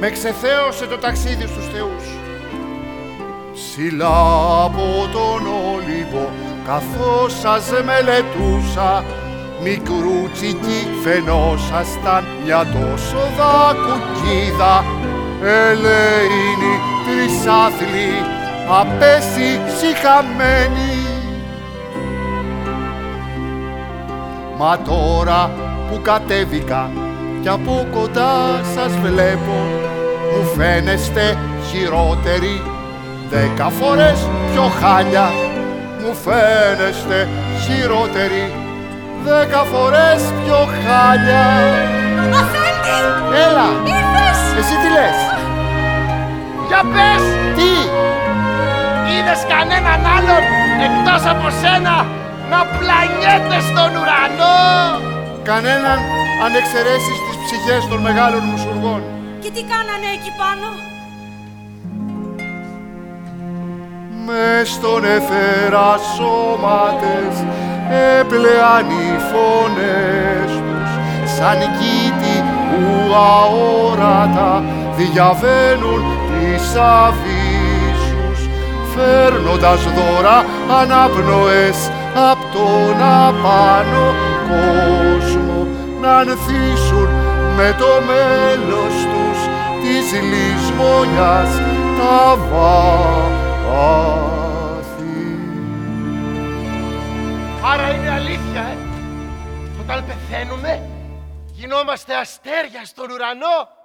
με ξεθέωσε το ταξίδι στους θεούς. Ψηλά από τον Όλυμπο, καθώς σας μελετούσα, μικρούτσικη φαινόσασταν μια τόσο δακουκίδα, ελεήνη τρισάθλη, απέσι σιχαμένη. Μα τώρα που κατέβηκα κι από κοντά σας βλέπω, μου φαίνεστε χειρότεροι, 10 φορές πιο χάλια. Μου φαίνεστε χειρότεροι, 10 φορές πιο χάλια. Παπαθέλτη! Έλα! Ήρθες! Εσύ τι λες? Για πες! Τι? Είδες κανέναν άλλον εκτός από σένα να πλανιέται στον ουρανό? Κανέναν αν εξαιρέσεις τις ψυχές των μεγάλων μουσουργών. Και τι κάνανε εκεί πάνω? Μες στον αιθέρα σώματες έπλεαν οι φωνές τους, σαν κήτη που αόρατα διαβαίνουν τις αβύσσους, φέρνοντας δώρα αναπνοές απ' τον απάνω κόσμο, να ανθίσουν με το μέλος τους της λησμονιάς τα βάθη. Άρα είναι αλήθεια, Όταν πεθαίνουμε, γινόμαστε αστέρια στον ουρανό.